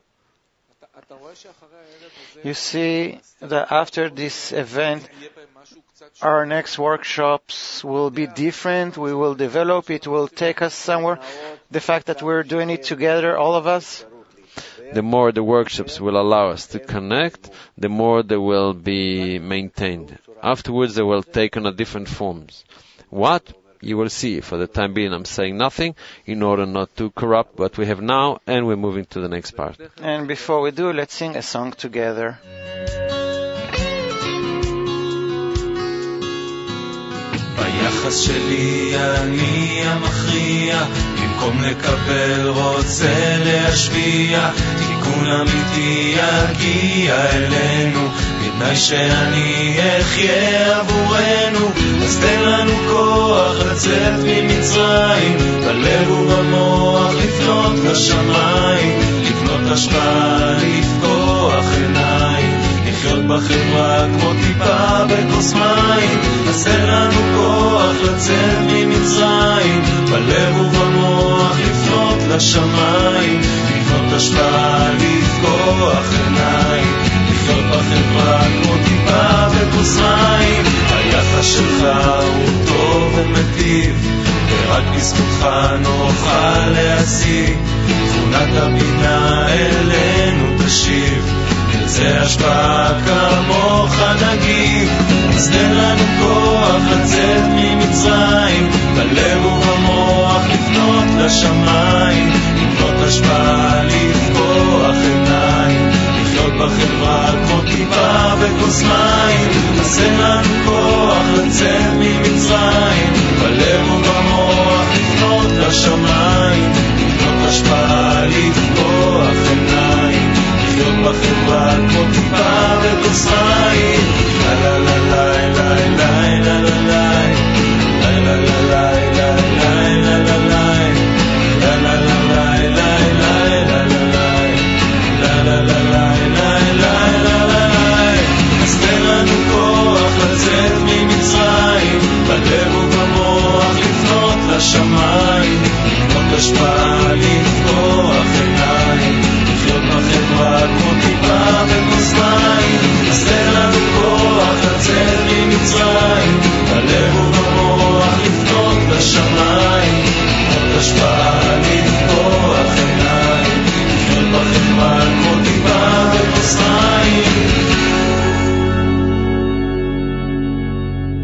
A: You see that after this event, our next workshops will be different. We will develop. It will take us somewhere. The fact that we're doing it together, all of us.
B: The more the workshops will allow us to connect, the more they will be maintained. Afterwards, they will take on a different forms. What? You will see. For the time being, I'm saying nothing in order not to corrupt what we have now, and we're moving to the next part.
A: And before we do, let's sing a song together.
C: ביחס שלי אני המכריע, במקום לקבל רוצה להשפיע, תיקון אמיתי יגיע אלינו, בתנאי שאני אחיה עבורנו. אז תן לנו כוח לצאת ממצרים, בלב ובמוח לפנות לשמיים, לקנות השפעה, לפקוח עיניים, לחיות בחברה כמו טיפה בכוס מים. אז תן לנו כוח לצאת ממצרים, בלב ובמוח לפנות לשמיים, לקנות השפעה, לפקוח עיניים, לחיות בחברה כמו טיפה בכוס מים. היחס שלך הוא טוב ומטיב, ורק בזכותך נוכל להשיג, תכונת הבינה אלינו תשיב, נרצה השפעה כמוך נגיב. אז תן לנו כוח לצאת ממצרים, בלב ובמוח לפנות לשמיים, לקנות השפעה, לפקוח עיניים, לחיות בחברה כמו טיפה בכוס מים. אז תן לנו כוח לצאת ממצרים, בלב ובמוח לפנות לשמיים,